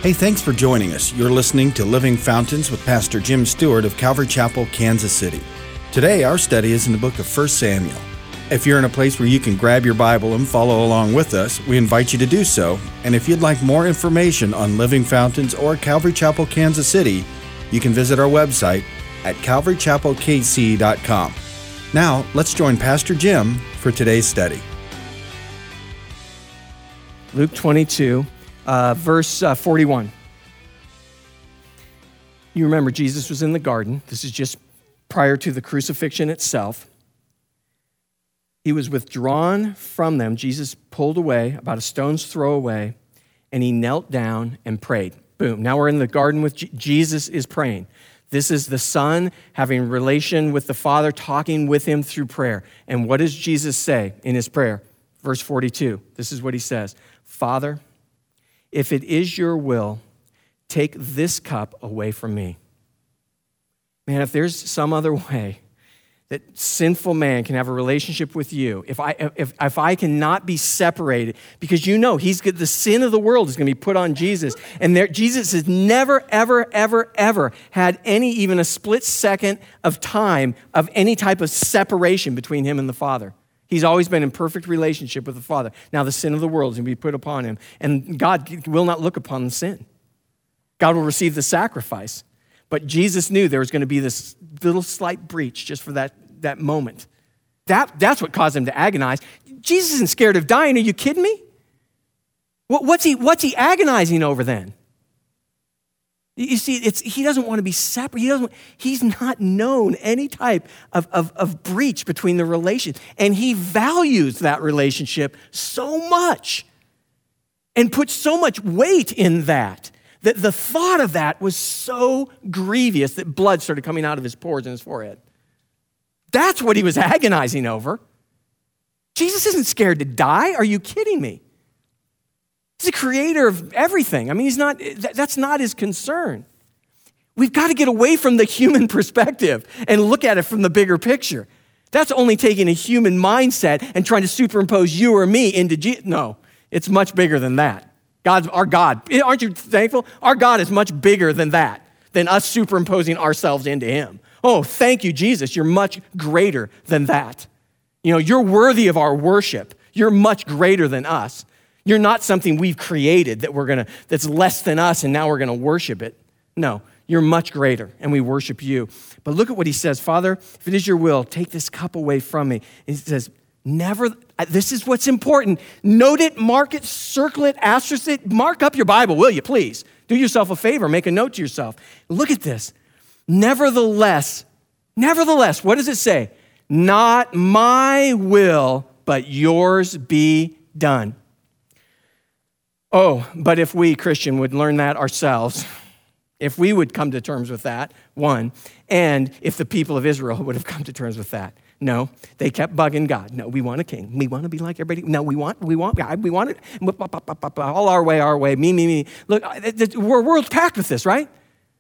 Hey, thanks for joining us. You're listening to Living Fountains with Pastor Jim Stewart of Calvary Chapel, Kansas City. Today, our study is in the book of 1 Samuel. If you're in a place where you can grab your Bible and follow along with us, we invite you to do so. And if you'd like more information on Living Fountains or Calvary Chapel, Kansas City, you can visit our website at calvarychapelkc.com. Now, let's join Pastor Jim for today's study. Luke 22, verse 41. You remember Jesus was in the garden. This is just prior to the crucifixion itself. He was withdrawn from them. Jesus pulled away, about a stone's throw away, and he knelt down and prayed. Boom. Now we're in the garden with Jesus is praying. This is the Son having relation with the Father, talking with him through prayer. And what does Jesus say in his prayer? Verse 42. This is what he says. Father, if it is your will, take this cup away from me. Man, if there's some other way that sinful man can have a relationship with you, if I cannot be separated, because you know the sin of the world is going to be put on Jesus, and Jesus has never, ever, ever, ever had even a split second of time of any type of separation between him and the Father. He's always been in perfect relationship with the Father. Now the sin of the world is going to be put upon him, and God will not look upon the sin. God will receive the sacrifice. But Jesus knew there was going to be this little slight breach just for that moment. That's what caused him to agonize. Jesus isn't scared of dying. Are you kidding me? What's he agonizing over then? You see, he doesn't want to be separate. He's not known any type of breach between the relations. And he values that relationship so much and puts so much weight in that the thought of that was so grievous that blood started coming out of his pores and his forehead. That's what he was agonizing over. Jesus isn't scared to die. Are you kidding me? He's the creator of everything. I mean, that's not his concern. We've got to get away from the human perspective and look at it from the bigger picture. That's only taking a human mindset and trying to superimpose you or me into Jesus. No, it's much bigger than that. Our God, aren't you thankful? Our God is much bigger than that, than us superimposing ourselves into him. Oh, thank you, Jesus. You're much greater than that. You know, you're worthy of our worship. You're much greater than us. You're not something we've created that's less than us and now we're going to worship it. No, you're much greater and we worship you. But look at what he says. Father, if it is your will, take this cup away from me. And he says, this is what's important. Note it, mark it, circle it, asterisk it. Mark up your Bible, will you, please? Do yourself a favor. Make a note to yourself. Look at this. Nevertheless, what does it say? Not my will, but yours be done. Oh, but if we, Christian, would learn that ourselves, if we would come to terms with that, one, and if the people of Israel would have come to terms with that. No, they kept bugging God. No, we want a king. We want to be like everybody. No, we want it all our way, me. Look, we're packed with this, right?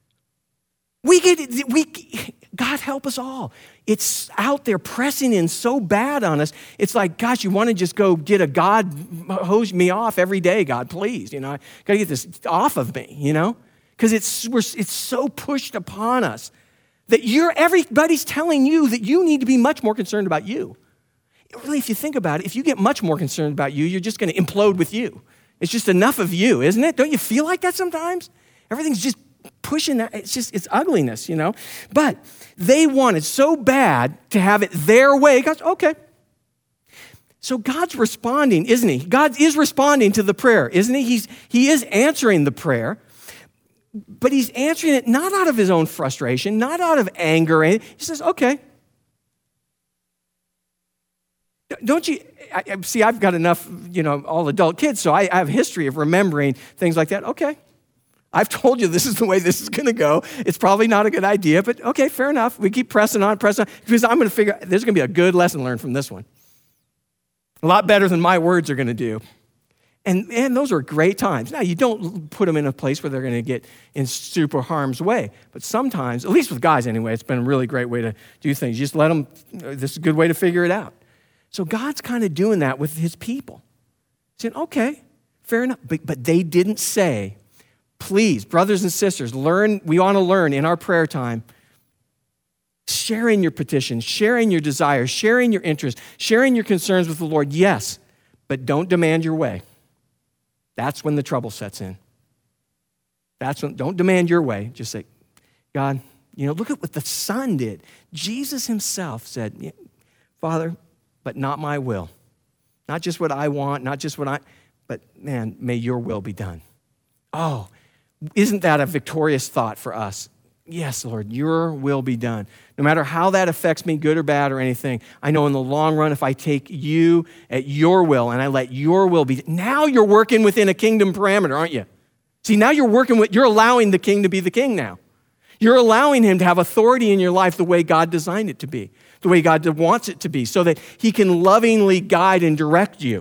God help us all. It's out there pressing in so bad on us. It's like, gosh, you want to just go get a God, hose me off every day, God, please. You know, I got to get this off of me, you know? Because it's so pushed upon us that everybody's telling you that you need to be much more concerned about you. Really, if you think about it, if you get much more concerned about you, you're just going to implode with you. It's just enough of you, isn't it? Don't you feel like that sometimes? Everything's just pushing that. It's ugliness, you know? But they wanted so bad to have it their way. God's, okay. So God's responding, isn't he? God is responding to the prayer, isn't he? He is answering the prayer. But he's answering it not out of his own frustration, not out of anger. He says, okay. Don't you, see, I've got enough, all adult kids, so I have a history of remembering things like that. Okay. I've told you this is the way this is going to go. It's probably not a good idea, but okay, fair enough. We keep pressing on, because I'm going to figure there's going to be a good lesson learned from this one. A lot better than my words are going to do. And those are great times. Now, you don't put them in a place where they're going to get in super harm's way. But sometimes, at least with guys anyway, it's been a really great way to do things. You just let them, this is a good way to figure it out. So God's kind of doing that with his people. Saying, okay, fair enough. But they didn't say, Please, brothers and sisters, we want to learn in our prayer time, sharing your petitions, sharing your desires, sharing your interests, sharing your concerns with the Lord, yes, but don't demand your way. That's when the trouble sets in. Don't demand your way. Just say, God, look at what the Son did. Jesus himself said, Father, but not my will. Not just what I want, but man, may your will be done. Oh, isn't that a victorious thought for us? Yes, Lord, your will be done. No matter how that affects me, good or bad or anything, I know in the long run, if I take you at your will and I let your will be, now you're working within a kingdom parameter, aren't you? See, now you're allowing the king to be the king now. You're allowing him to have authority in your life the way God designed it to be, the way God wants it to be, so that he can lovingly guide and direct you.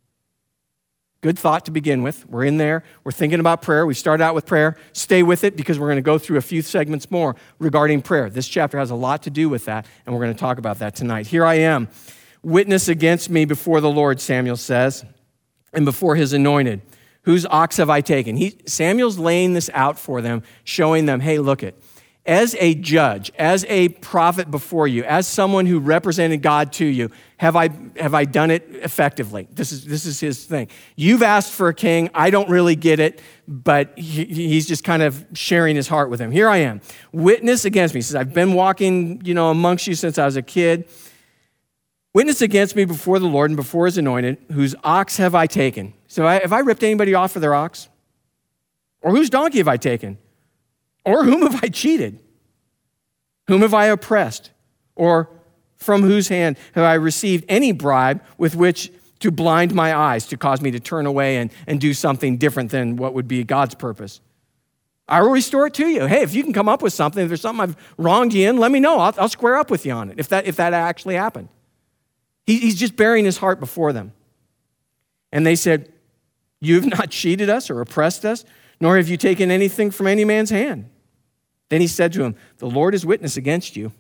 Good thought to begin with. We're in there. We're thinking about prayer. We started out with prayer. Stay with it because we're going to go through a few segments more regarding prayer. This chapter has a lot to do with that, and we're going to talk about that tonight. Here I am, witness against me before the Lord, Samuel says, and before his anointed. Whose ox have I taken? Samuel's laying this out for them, showing them, hey, look it. As a judge, as a prophet before you, as someone who represented God to you, have I done it effectively? This is his thing. You've asked for a king. I don't really get it, but he's just kind of sharing his heart with him. Here I am, witness against me. He says, I've been walking, amongst you since I was a kid. Witness against me before the Lord and before his anointed, whose ox have I taken? So have I ripped anybody off for their ox? Or whose donkey have I taken? Or whom have I cheated? Whom have I oppressed? Or from whose hand have I received any bribe with which to blind my eyes, to cause me to turn away and do something different than what would be God's purpose? I will restore it to you. Hey, if you can come up with something, if there's something I've wronged you in, let me know. I'll square up with you on it, if that actually happened. He's just bearing his heart before them. And they said, you have not cheated us or oppressed us, nor have you taken anything from any man's hand. Then he said to him, the Lord is witness against you.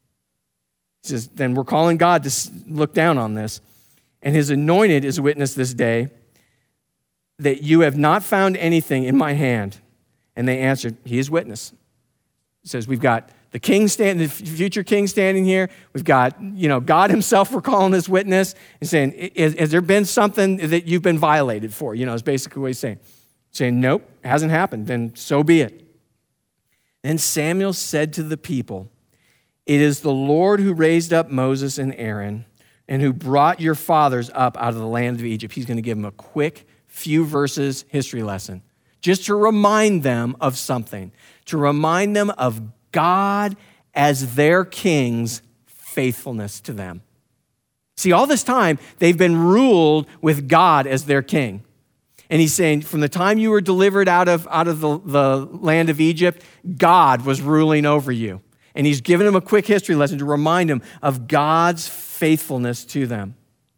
He says, then we're calling God to look down on this. And his anointed is witness this day that you have not found anything in my hand. And they answered, he is witness. He says, we've got the king the future king standing here. We've got, God himself, we're calling this witness and saying, has there been something that you've been violated for? Is basically what he's saying. Saying, nope, hasn't happened. Then so be it. Then Samuel said to the people, it is the Lord who raised up Moses and Aaron and who brought your fathers up out of the land of Egypt. He's going to give them a quick few verses history lesson just to remind them of something, to remind them of God as their king's faithfulness to them. See, all this time, they've been ruled with God as their king. And he's saying, from the time you were delivered out of the land of Egypt, God was ruling over you. And he's given them a quick history lesson to remind them of God's faithfulness to them.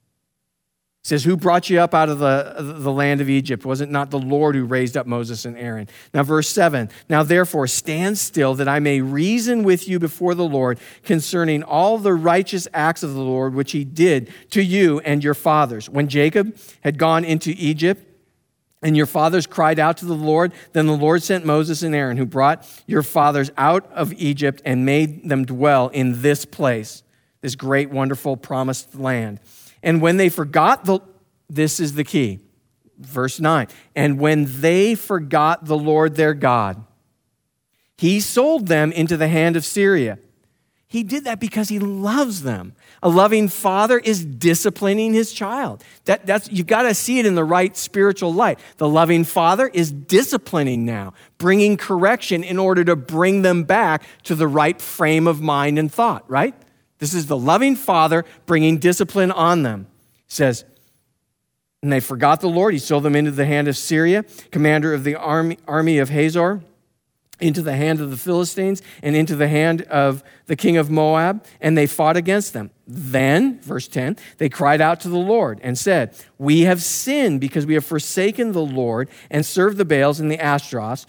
He says, who brought you up out of the land of Egypt? Was it not the Lord who raised up Moses and Aaron? Now, verse 7, now therefore stand still that I may reason with you before the Lord concerning all the righteous acts of the Lord which he did to you and your fathers. When Jacob had gone into Egypt, and your fathers cried out to the Lord, then the Lord sent Moses and Aaron, who brought your fathers out of Egypt and made them dwell in this place, this great, wonderful, promised land. And when they forgot this is the key, verse 9, and when they forgot the Lord their God, he sold them into the hand of Syria. He did that because he loves them. A loving father is disciplining his child. You've got to see it in the right spiritual light. The loving father is disciplining now, bringing correction in order to bring them back to the right frame of mind and thought, right? This is the loving father bringing discipline on them. It says, and they forgot the Lord. He sold them into the hand of Syria, commander of the army of Hazor, into the hand of the Philistines and into the hand of the king of Moab, and they fought against them. Then, verse 10, they cried out to the Lord and said, we have sinned because we have forsaken the Lord and served the Baals and the Ashtaroths.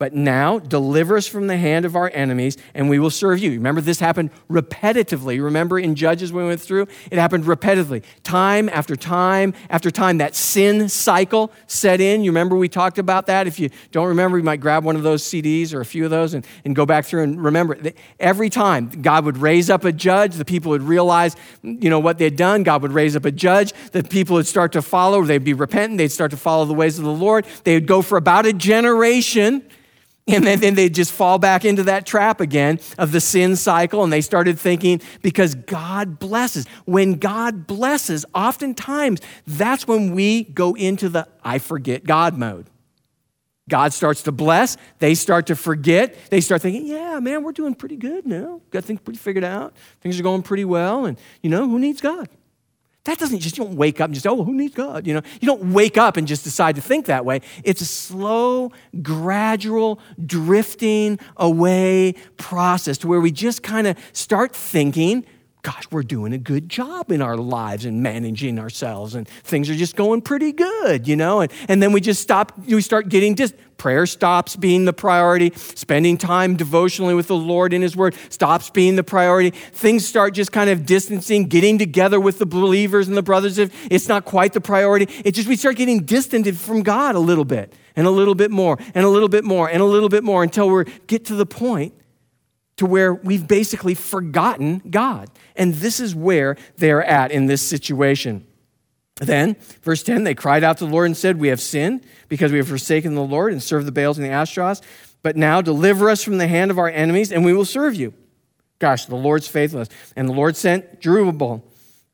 But now deliver us from the hand of our enemies, and we will serve you. Remember, this happened repetitively. Remember in Judges when we went through? It happened repetitively. Time after time after time, that sin cycle set in. You remember we talked about that? If you don't remember, you might grab one of those CDs or a few of those and go back through and remember. Every time God would raise up a judge, the people would realize, what they had done. God would raise up a judge. The people would start to follow. They'd be repentant. They'd start to follow the ways of the Lord. They would go for about a generation. And then they'd just fall back into that trap again of the sin cycle. And they started thinking, because God blesses. When God blesses, oftentimes that's when we go into the I forget God mode. God starts to bless. They start to forget. They start thinking, yeah, man, we're doing pretty good now. Got things pretty figured out. Things are going pretty well. And, who needs God? That doesn't just, you don't wake up and just, who needs God? You don't wake up and just decide to think that way. It's a slow, gradual, drifting away process to where we just kind of start thinking, gosh, we're doing a good job in our lives and managing ourselves, and things are just going pretty good, and then we just start getting prayer stops being the priority, spending time devotionally with the Lord in His Word stops being the priority, things start just kind of distancing, getting together with the believers and the brothers, if it's not quite the priority, we start getting distanced from God a little bit, and a little bit more, and a little bit more, and a little bit more, until we get to the point to where we've basically forgotten God. And this is where they're at in this situation. Then, verse 10, they cried out to the Lord and said, we have sinned because we have forsaken the Lord and served the Baals and the Ashtaroths. But now deliver us from the hand of our enemies and we will serve you. Gosh, the Lord's faithfulness. And the Lord sent Jerubbaal,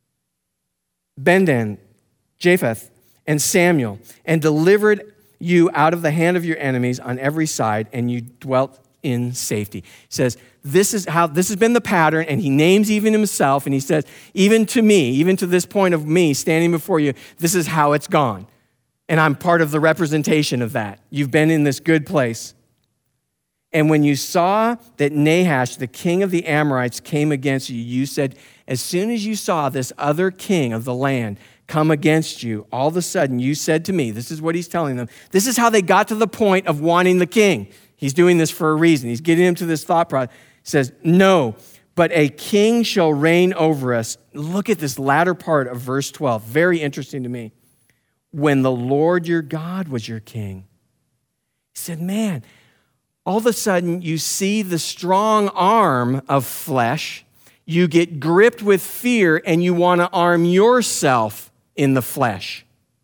Bendan, Japheth, and Samuel, and delivered you out of the hand of your enemies on every side, and you dwelt in safety. He says, this has been the pattern, and he names even himself, and he says, even to me, even to this point of me standing before you, this is how it's gone. And I'm part of the representation of that. You've been in this good place. And when you saw that Nahash, the king of the Amorites, came against you, you said, as soon as you saw this other king of the land come against you, all of a sudden you said to me, this is what he's telling them, this is how they got to the point of wanting the king. He's doing this for a reason. He's getting him to this thought process. He says, no, but a king shall reign over us. Look at this latter part of verse 12. Very interesting to me. When the Lord your God was your king. He said, man, all of a sudden you see the strong arm of flesh. You get gripped with fear and you want to arm yourself in the flesh.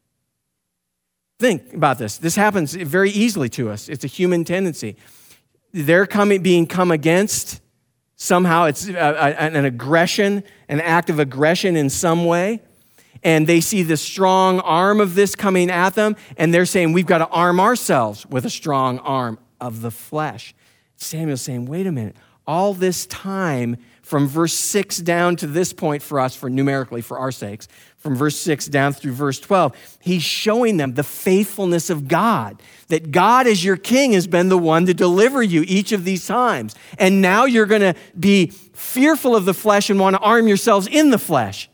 Think about this. This happens very easily to us. It's a human tendency. They're being come against. Somehow it's an aggression, an act of aggression in some way. And they see the strong arm of this coming at them. And they're saying, we've got to arm ourselves with a strong arm of the flesh. Samuel's saying, wait a minute. All this time from verse 6 down to this point for us, numerically for our sakes, from verse 6 down through verse 12, he's showing them the faithfulness of God, that God as your king has been the one to deliver you each of these times. And now you're going to be fearful of the flesh and want to arm yourselves in the flesh.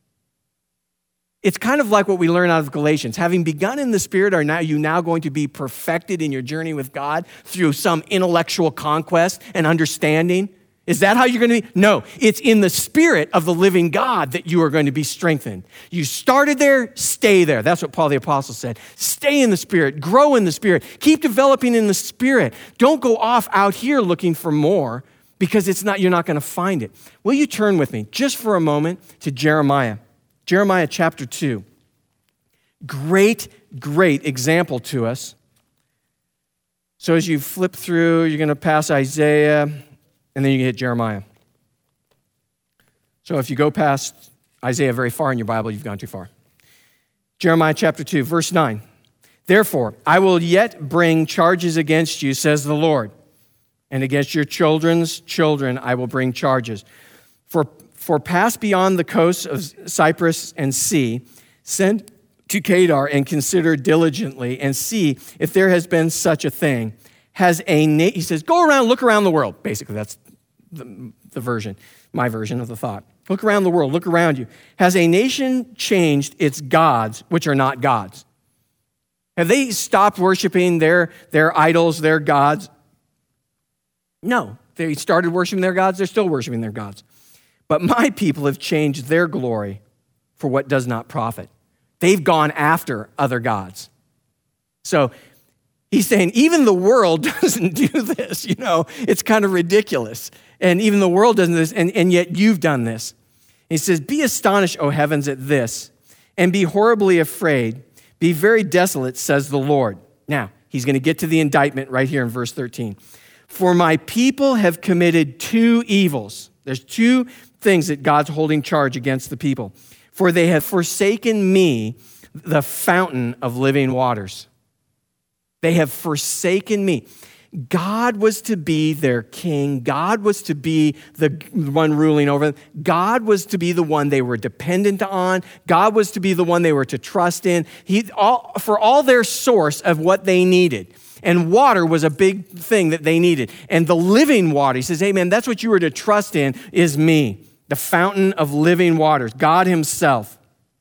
It's kind of like what we learn out of Galatians. Having begun in the Spirit, are you now going to be perfected in your journey with God through some intellectual conquest and understanding? Is that how you're going to be? No, it's in the Spirit of the living God that you are going to be strengthened. You started there, stay there. That's what Paul the Apostle said. Stay in the Spirit, grow in the Spirit, keep developing in the Spirit. Don't go off out here looking for more because you're not going to find it. Will you turn with me just for a moment to Jeremiah? Jeremiah chapter 2. Great example to us. So as you flip through, you're going to pass Isaiah, and then you hit Jeremiah. So if you go past Isaiah very far in your Bible, you've gone too far. Jeremiah chapter 2, verse 9. Therefore, I will yet bring charges against you, says the Lord, and against your children's children I will bring charges. For pass beyond the coasts of Cyprus and sea, send to Kedar and consider diligently and see if there has been such a thing. He says, go around, look around the world. Basically, that's the version, my version of the thought. Look around the world, look around you. Has a nation changed its gods, which are not gods? Have they stopped worshiping their idols, their gods? No. They started worshiping their gods. They're still worshiping their gods. But my people have changed their glory for what does not profit. They've gone after other gods. So he's saying, even the world doesn't do this. It's kind of ridiculous. And even the world doesn't do this, and yet you've done this. He says, be astonished, O heavens, at this, and be horribly afraid. Be very desolate, says the Lord. Now, he's going to get to the indictment right here in verse 13. For my people have committed two evils. There's two things that God's holding charge against the people. For they have forsaken me, the fountain of living waters. They have forsaken me. God was to be their king. God was to be the one ruling over them. God was to be the one they were dependent on. God was to be the one they were to trust in. For all their source of what they needed. And water was a big thing that they needed. And the living water, he says, hey man, that's what you were to trust in, is me, the fountain of living waters, God himself.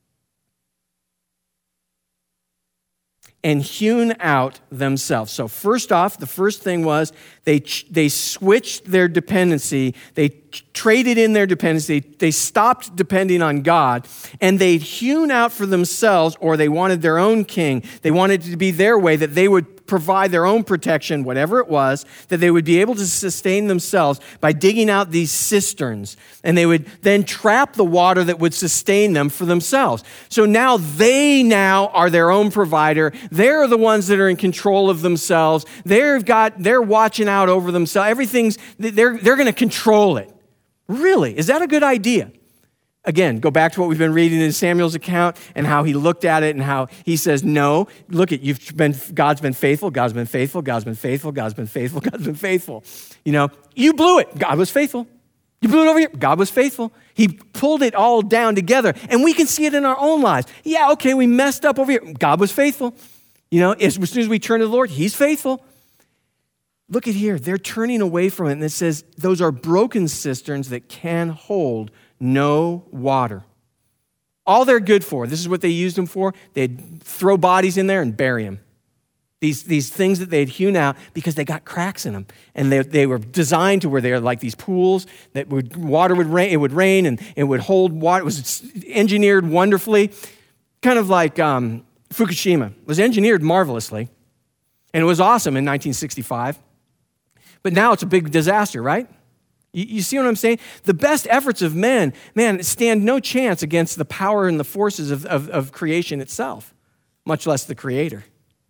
And hewn out themselves. So first off, the first thing was they switched their dependency. They traded in their dependency. They stopped depending on God, and they'd hewn out for themselves, or they wanted their own king. They wanted it to be their way, that they would provide their own protection, whatever it was, that they would be able to sustain themselves by digging out these cisterns, and they would then trap the water that would sustain them for themselves. So now they are their own provider. They're the ones that are in control of themselves. They're watching out over themselves. They're going to control it. Really? Is that a good idea? Again, go back to what we've been reading in Samuel's account and how he looked at it and how he says, no, look at, God's been faithful, God's been faithful, God's been faithful, God's been faithful, God's been faithful. You blew it, God was faithful. You blew it over here, God was faithful. He pulled it all down together, and we can see it in our own lives. Yeah, okay, we messed up over here, God was faithful. As soon as we turn to the Lord, he's faithful. Look at here, they're turning away from it, and it says, those are broken cisterns that can hold no water. All they're good for, this is what they used them for, they'd throw bodies in there and bury them. These things that they'd hewn out because they got cracks in them. And they were designed to where they were like these pools that water would rain, it would rain and it would hold water. It was engineered wonderfully, kind of like Fukushima. It was engineered marvelously. And it was awesome in 1965. But now it's a big disaster, right? You see what I'm saying? The best efforts of men, stand no chance against the power and the forces of creation itself, much less the Creator.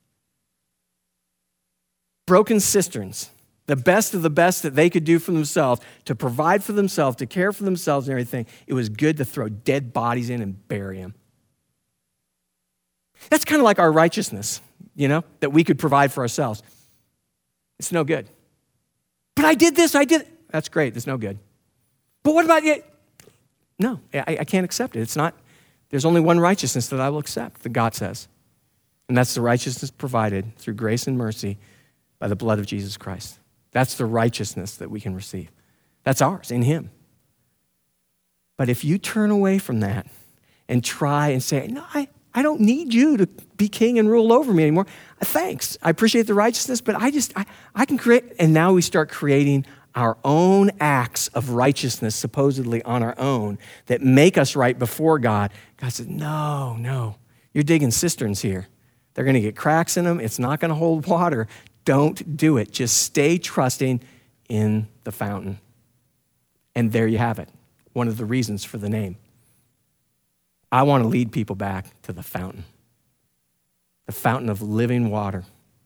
Broken cisterns, the best of the best that they could do for themselves, to provide for themselves, to care for themselves and everything. It was good to throw dead bodies in and bury them. That's kind of like our righteousness, that we could provide for ourselves. It's no good. But I did this, That's great, it's no good. But what about you? No, I can't accept it. It's not, there's only one righteousness that I will accept, that God says. And that's the righteousness provided through grace and mercy by the blood of Jesus Christ. That's the righteousness that we can receive. That's ours in him. But if you turn away from that and try and say, no, I don't need you to be king and rule over me anymore. Thanks, I appreciate the righteousness, but I can create, and now we start creating our own acts of righteousness, supposedly on our own, that make us right before God. God says, no, you're digging cisterns here. They're going to get cracks in them. It's not going to hold water. Don't do it. Just stay trusting in the fountain. And there you have it. One of the reasons for the name. I want to lead people back to the fountain of living water.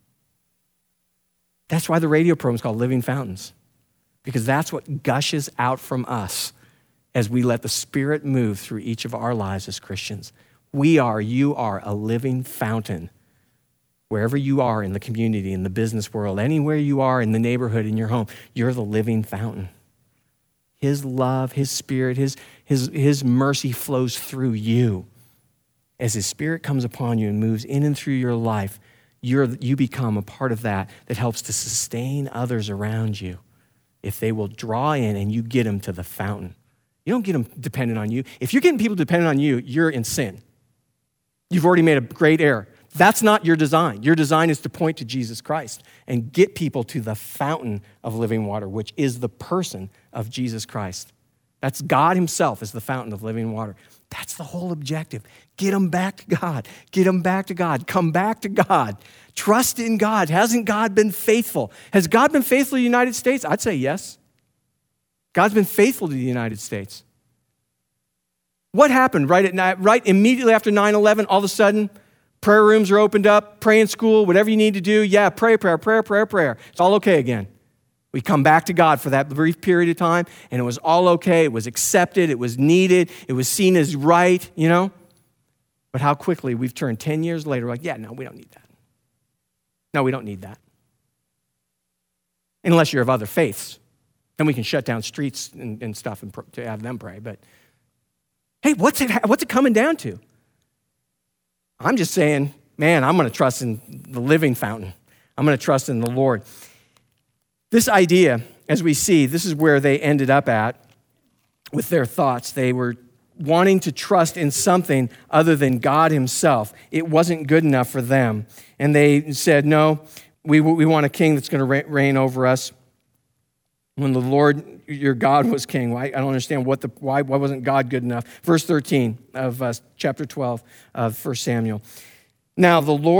That's why the radio program is called Living Fountains, because that's what gushes out from us as we let the Spirit move through each of our lives as Christians. You are a living fountain. Wherever you are in the community, in the business world, anywhere you are in the neighborhood, in your home, you're the living fountain. His love, his Spirit, his mercy flows through you. As his Spirit comes upon you and moves in and through your life, you become a part of that helps to sustain others around you. If they will draw in and you get them to the fountain. You don't get them dependent on you. If you're getting people dependent on you, you're in sin. You've already made a great error. That's not your design. Your design is to point to Jesus Christ and get people to the fountain of living water, which is the person of Jesus Christ. That's God himself is the fountain of living water. That's the whole objective. Get them back to God. Get them back to God. Come back to God. Trust in God. Hasn't God been faithful? Has God been faithful to the United States? I'd say yes. God's been faithful to the United States. What happened right immediately after 9/11? All of a sudden, prayer rooms are opened up, pray in school, whatever you need to do. Yeah, prayer. It's all okay again. We come back to God for that brief period of time, and it was all okay. It was accepted. It was needed. It was seen as right, But how quickly we've turned 10 years later, like, yeah, no, we don't need that. No, we don't need that. Unless you're of other faiths. Then we can shut down streets and stuff to have them pray. But, hey, what's it coming down to? I'm just saying, man, I'm going to trust in the living fountain. I'm going to trust in the Lord. This idea, as we see, this is where they ended up at with their thoughts. They were wanting to trust in something other than God himself. It wasn't good enough for them. And they said, no, we want a king that's going to reign over us. When the Lord, your God, was king. I don't understand why wasn't God good enough? Verse 13 of chapter 12 of 1 Samuel. Now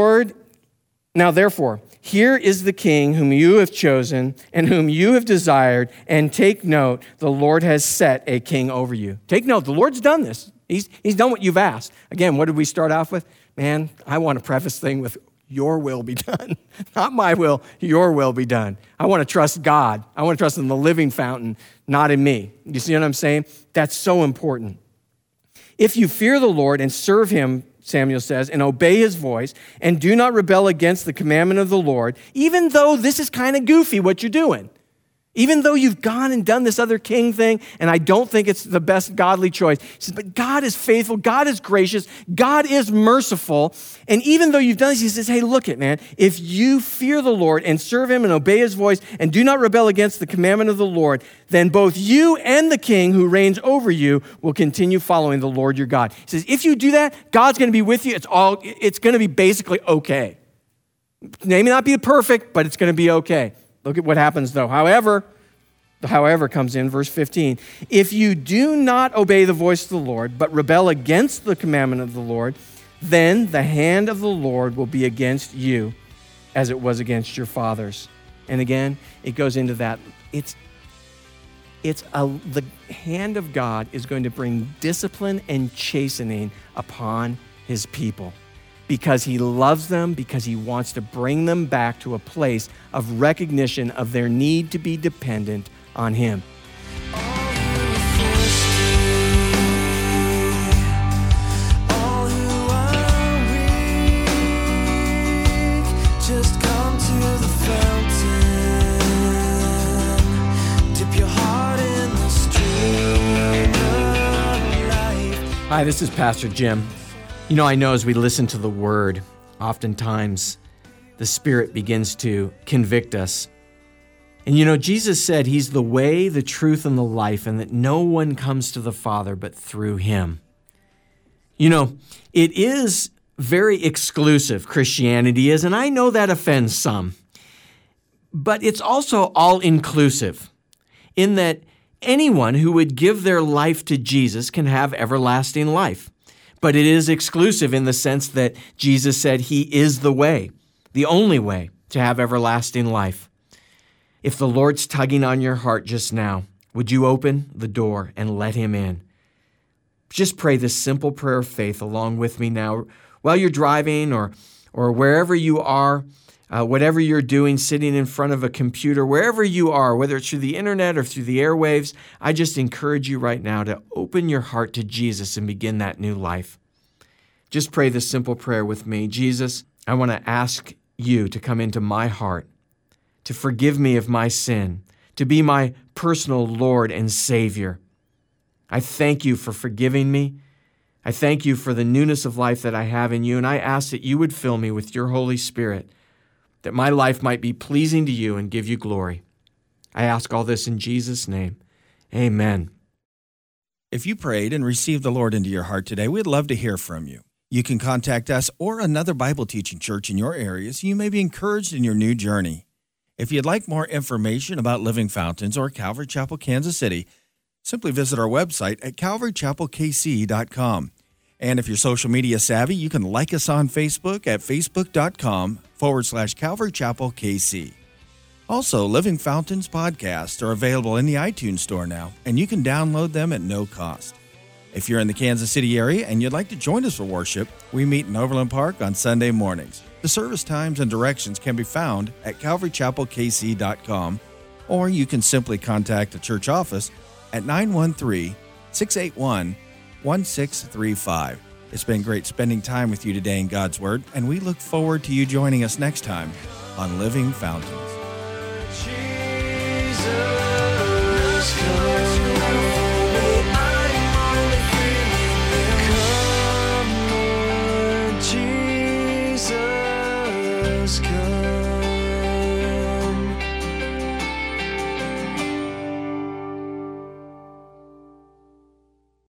therefore, here is the king whom you have chosen and whom you have desired, and take note, the Lord has set a king over you. Take note, the Lord's done this. He's done what you've asked. Again, what did we start off with? Man, I want to preface thing with your will be done. Not my will, your will be done. I want to trust God. I want to trust in the living fountain, not in me. You see what I'm saying? That's so important. If you fear the Lord and serve him, Samuel says, and obey his voice, and do not rebel against the commandment of the Lord, even though this is kind of goofy what you're doing, even though you've gone and done this other king thing, and I don't think it's the best godly choice. He says, but God is faithful, God is gracious, God is merciful, and even though you've done this, he says, hey, look it, man, if you fear the Lord and serve him and obey his voice and do not rebel against the commandment of the Lord, then both you and the king who reigns over you will continue following the Lord your God. He says, if you do that, God's going to be with you. It's going to be basically okay. It may not be perfect, but it's going to be okay. Look at what happens, though. The however comes in, verse 15. If you do not obey the voice of the Lord, but rebel against the commandment of the Lord, then the hand of the Lord will be against you as it was against your fathers. And again, it goes into that. The hand of God is going to bring discipline and chastening upon his people, because he loves them, because he wants to bring them back to a place of recognition of their need to be dependent on him. Hi, this is Pastor Jim. I know as we listen to the Word, oftentimes the Spirit begins to convict us. And Jesus said he's the way, the truth, and the life, and that no one comes to the Father but through him. It is very exclusive, Christianity is, and I know that offends some. But it's also all-inclusive in that anyone who would give their life to Jesus can have everlasting life. But it is exclusive in the sense that Jesus said he is the way, the only way to have everlasting life. If the Lord's tugging on your heart just now, would you open the door and let him in? Just pray this simple prayer of faith along with me now while you're driving or wherever you are, whatever you're doing, sitting in front of a computer, wherever you are, whether it's through the internet or through the airwaves, I just encourage you right now to open your heart to Jesus and begin that new life. Just pray this simple prayer with me. Jesus, I want to ask you to come into my heart, to forgive me of my sin, to be my personal Lord and Savior. I thank you for forgiving me. I thank you for the newness of life that I have in you, and I ask that you would fill me with your Holy Spirit, that my life might be pleasing to you and give you glory. I ask all this in Jesus' name. Amen. If you prayed and received the Lord into your heart today, we'd love to hear from you. You can contact us or another Bible teaching church in your area so you may be encouraged in your new journey. If you'd like more information about Living Fountains or Calvary Chapel, Kansas City, simply visit our website at calvarychapelkc.com. And if you're social media savvy, you can like us on Facebook at facebook.com/Calvary Chapel KC. Also, Living Fountains podcasts are available in the iTunes Store now, and you can download them at no cost. If you're in the Kansas City area and you'd like to join us for worship, we meet in Overland Park on Sunday mornings. The service times and directions can be found at calvarychapelkc.com, or you can simply contact the church office at 913-681-1635. It's been great spending time with you today in God's Word, and we look forward to you joining us next time on Living Fountains.